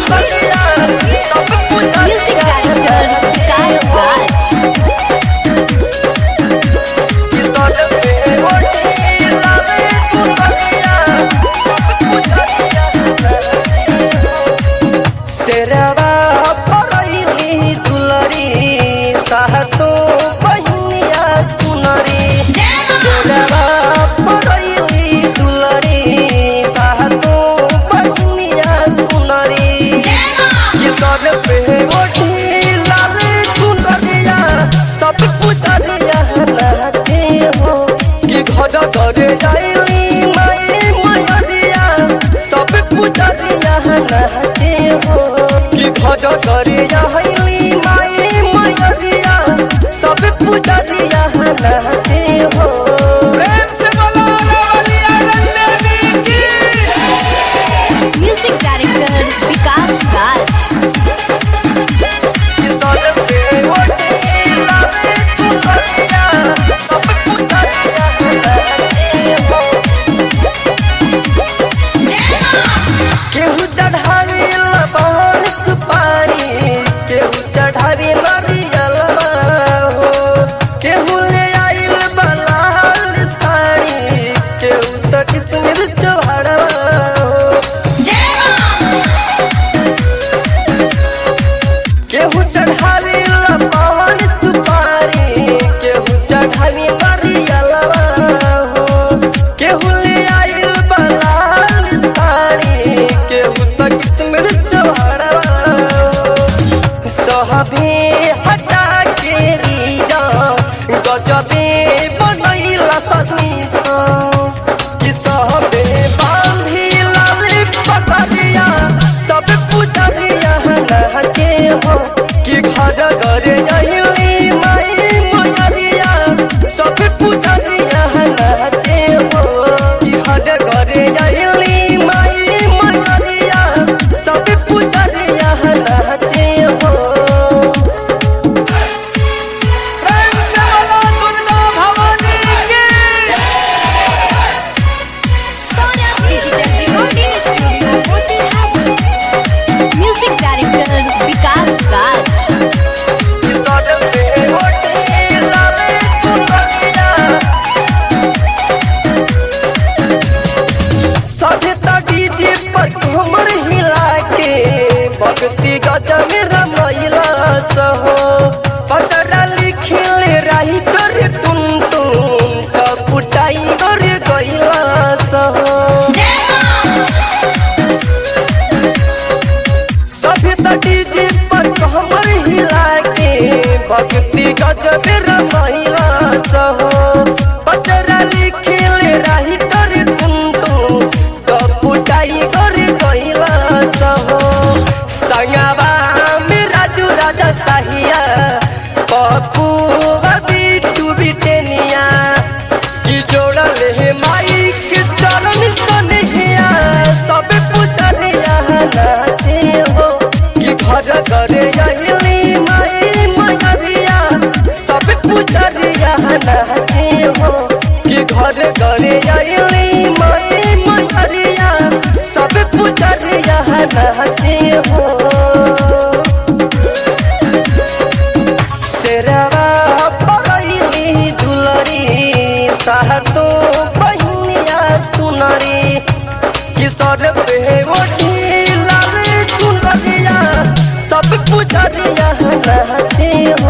करे जाइली माई मैया सब पुजरिया नहते हो कि घर करे जाइली माई मैया सब पुजरिया नहते हो। प्रेम से बोलो रवलिया रंदेवी की। Music director Vikas Raj. हटा के रीजा गजबे बनैला ससनी कि सबे बांधी लाल पकड़िया सब पुजरिया नहते हो कि घर घर जाइली माई मैया सब पुजरिया नहते हो कि घर घर जाइली माई मैया सब पुजरिया नहते हो। भक्ति गजब रमैला सहो पतरा लिखले रही कर टुन टुन कपुटाई कर गइला सहो सभी डीजे पर हमर हिला के भक्ति गजब रमैला सहो पतरा लिखले रही कर टुन टुन कपुटाई कर गइला सहो। संगवा में राजू राजा साहिया पप्पू बिट्टू बिटेनिया की जोड़ल है माई के चरण सनहिया सब पुजरिया नहते हो कि घर करे जाइली माई मैया सब पुजरिया नहते हो कि घर करे जाइली माई मैया सब पुजरिया नहते हो। तो बहनिया सुनरी किशोर पे ओढ़ी लाल चुनरिया सब पुजरिया नहते हो।